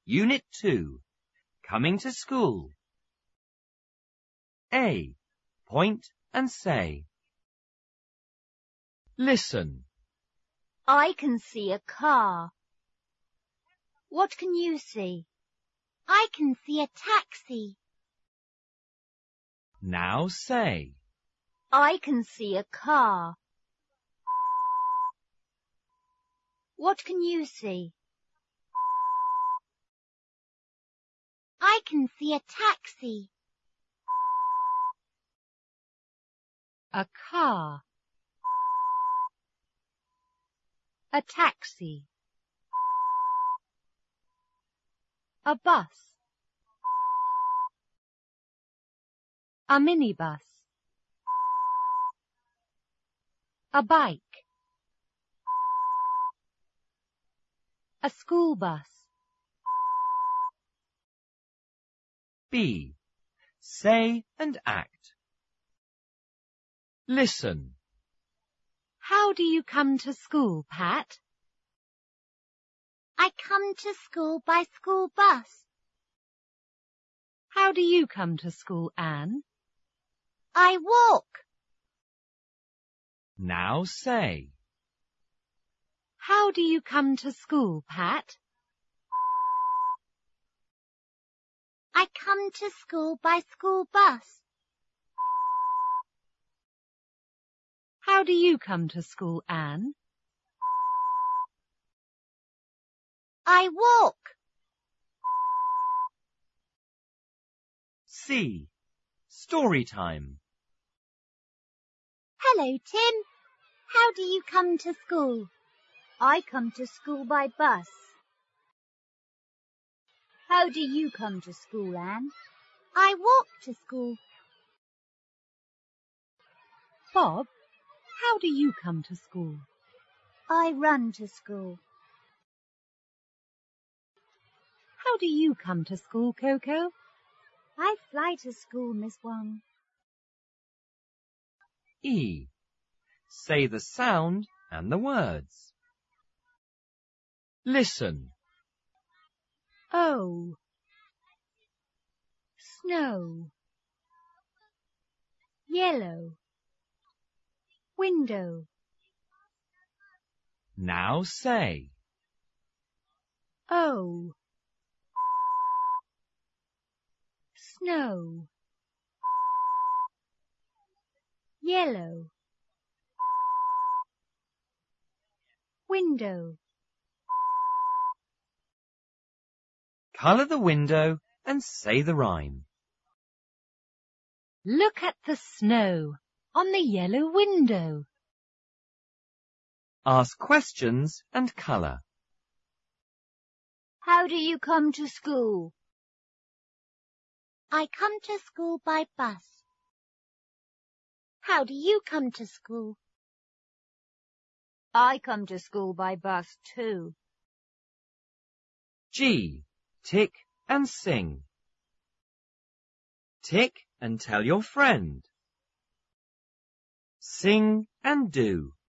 Unit 2. Coming to school. A. Point and say. Listen. I can see a car. What can you see? I can see a taxi. Now say. I can see a car. What can you see? I can see a taxi. A car. A taxi. A bus. A minibus. A bike. A school bus. B. Say and act. Listen. How do you come to school, Pat? I come to school by school bus. How do you come to school, Anne? I walk. Now say. How do you come to school, Pat? I come to school by school bus. How do you come to school, Anne? I walk. C. Story time. Hello, Tim. How do you come to school? I come to school by bus. How do you come to school, Anne? I walk to school. Bob, how do you come to school? I run to school. How do you come to school, Coco? I fly to school, Miss Wong. E. Say the sound and the words. Listen. Oh. Snow. Yellow. Window. Now say. Oh. Snow. Yellow. Window. Colour the window and say the rhyme. Look at the snow on the yellow window. Ask questions and colour. How do you come to school? I come to school by bus. How do you come to school? I come to school by bus too. G. Tick and sing. Tick and tell your friend. Sing and do.